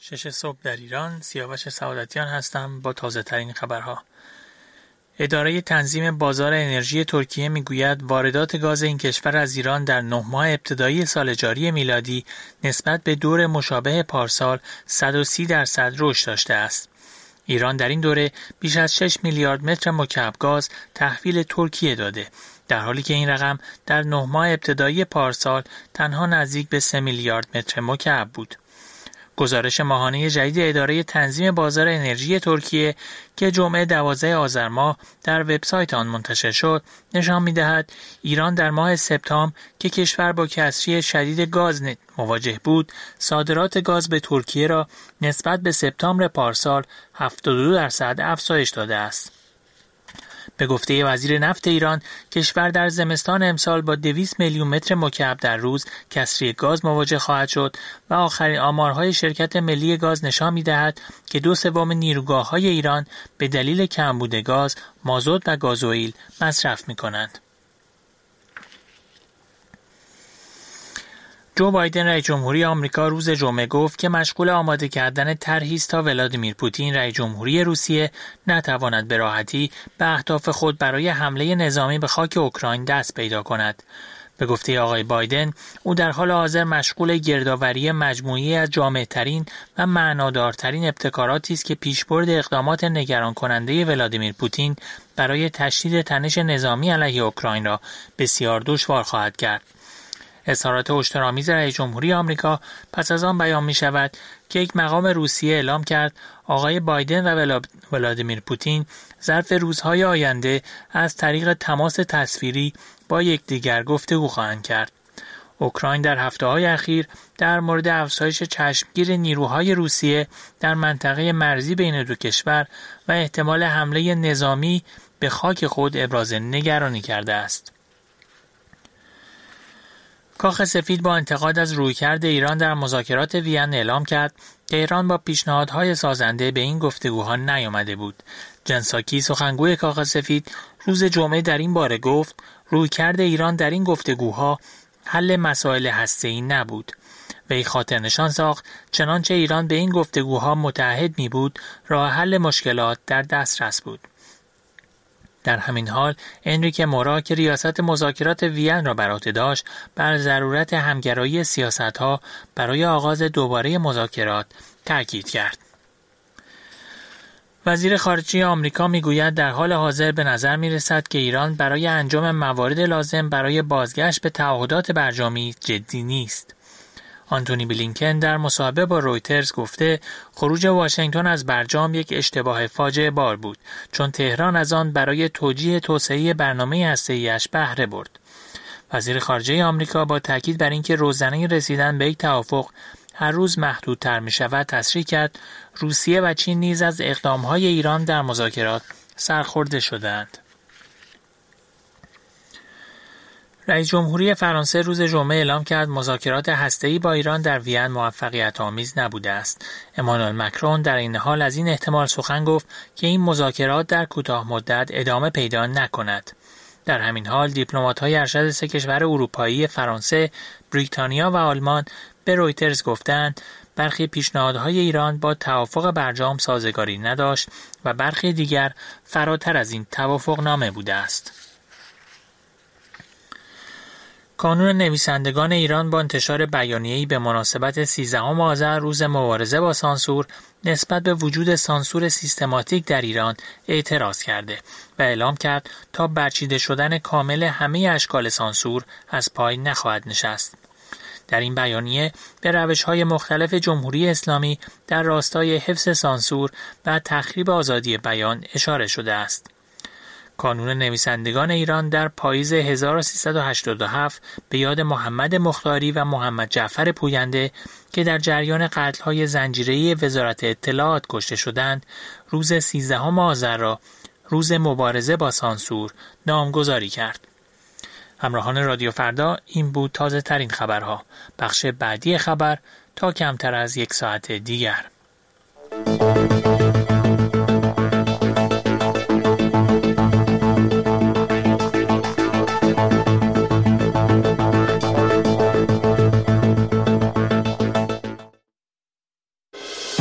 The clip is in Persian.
6 صبح در ایران، سیاوش سعادتیان هستم با تازه ترین خبرها. اداره تنظیم بازار انرژی ترکیه میگوید واردات گاز این کشور از ایران در 9 ماه ابتدایی سال جاری میلادی نسبت به دور مشابه پارسال 130% رشد داشته است. ایران در این دوره بیش از 6 میلیارد متر مکعب گاز تحویل ترکیه داده، در حالی که این رقم در 9 ماه ابتدایی پارسال تنها نزدیک به 3 میلیارد متر مکعب بود. گزارش ماهانه جدید اداره تنظیم بازار انرژی ترکیه که جمعه 12 آذر ماه در وبسایت آن منتشر شد، نشان می‌دهد ایران در ماه سپتامبر که کشور با کسری شدید گاز مواجه بود، صادرات گاز به ترکیه را نسبت به سپتامبر پارسال 72% افزایش داده است. به گفته وزیر نفت ایران، کشور در زمستان امسال با 200 میلیون متر مکعب در روز کسری گاز مواجه خواهد شد و آخرین آمارهای شرکت ملی گاز نشان می‌دهد که 2/3 نیروگاه‌های ایران به دلیل کمبود گاز، مازوت و گازوئیل مصرف می‌کنند. جو بایدن رئیس جمهوری آمریکا روز جمعه گفت که مشغول آماده کردن طرحی است تا ولادیمیر پوتین رئیس جمهوری روسیه نتواند به راحتی به اهداف خود برای حمله نظامی به خاک اوکراین دست پیدا کند. به گفته آقای بایدن، او در حال حاضر مشغول گردآوری مجموعی از جامع‌ترین و معنادارترین ابتکاراتی است که پیشبرد اقدامات نگران کننده ولادیمیر پوتین برای تشدید تنش نظامی علیه اوکراین را بسیار دشوار خواهد کرد. اظهارات هشدارآمیز رئیس جمهوری آمریکا پس از آن بیان می شود که یک مقام روسیه اعلام کرد آقای بایدن و ولادیمیر پوتین ظرف روزهای آینده از طریق تماس تصویری با یکدیگر گفتگو خواهند کرد. اوکراین در هفته‌های اخیر در مورد افزایش چشمگیر نیروهای روسیه در منطقه مرزی بین دو کشور و احتمال حمله نظامی به خاک خود ابراز نگرانی کرده است. کاخ سفید با انتقاد از رویکرد ایران در مذاکرات وین اعلام کرد که ایران با پیشنهادهای سازنده به این گفتگوها نیامده بود. جن ساکی سخنگوی کاخ سفید روز جمعه در این باره گفت رویکرد ایران در این گفتگوها حل مسائل هسته‌ای نبود. وی خاطر نشان ساخت چنانچه ایران به این گفتگوها متعهد می بود، راه حل مشکلات در دسترس بود. در همین حال انریکه مورا که ریاست مذاکرات وین را بر عهده داشت بر ضرورت همگرایی سیاست‌ها برای آغاز دوباره مذاکرات تاکید کرد. وزیر خارجه آمریکا میگوید در حال حاضر به نظر میرسد که ایران برای انجام موارد لازم برای بازگشت به تعهدات برجامی جدی نیست. آنتونی بلینکن در مصاحبه با رویترز گفته خروج واشنگتن از برجام یک اشتباه فاجعه بار بود، چون تهران از آن برای توجیه توسعه برنامه هسته‌ای‌اش بهره برد. وزیر خارجه آمریکا با تاکید بر اینکه روزنه رسیدن به یک توافق هر روز محدودتر می شود تصریح کرد روسیه و چین نیز از اقدامهای ایران در مذاکرات سرخورده شدند. رئیس جمهوری فرانسه روز جمعه اعلام کرد مذاکرات هسته‌ای با ایران در وین موفقیت آمیز نبوده است. امانوئل مکرون در این حال از این احتمال سخن گفت که این مذاکرات در کوتاه مدت ادامه پیدا نکند. در همین حال دیپلمات‌های ارشد 3 کشور اروپایی فرانسه، بریتانیا و آلمان به رویترز گفتند برخی پیشنهادهای ایران با توافق برجام سازگاری نداشت و برخی دیگر فراتر از این توافقنامه بوده است. کانون نویسندگان ایران با انتشار بیانیه‌ای به مناسبت 13 آذر روز مبارزه با سانسور نسبت به وجود سانسور سیستماتیک در ایران اعتراض کرده و اعلام کرد تا برچیده شدن کامل همه اشکال سانسور از پای نخواهد نشست. در این بیانیه به روش‌های مختلف جمهوری اسلامی در راستای حفظ سانسور و تخریب آزادی بیان اشاره شده است. کانون نویسندگان ایران در پاییز 1387 به یاد محمد مختاری و محمد جعفر پوینده که در جریان قتل‌های زنجیره‌ای وزارت اطلاعات کشته شدند، روز 13 آذر را روز مبارزه با سانسور نامگذاری کرد. همراهان رادیو فردا، این بود تازه ترین خبرها. بخش بعدی خبر تا کمتر از 1 ساعت دیگر.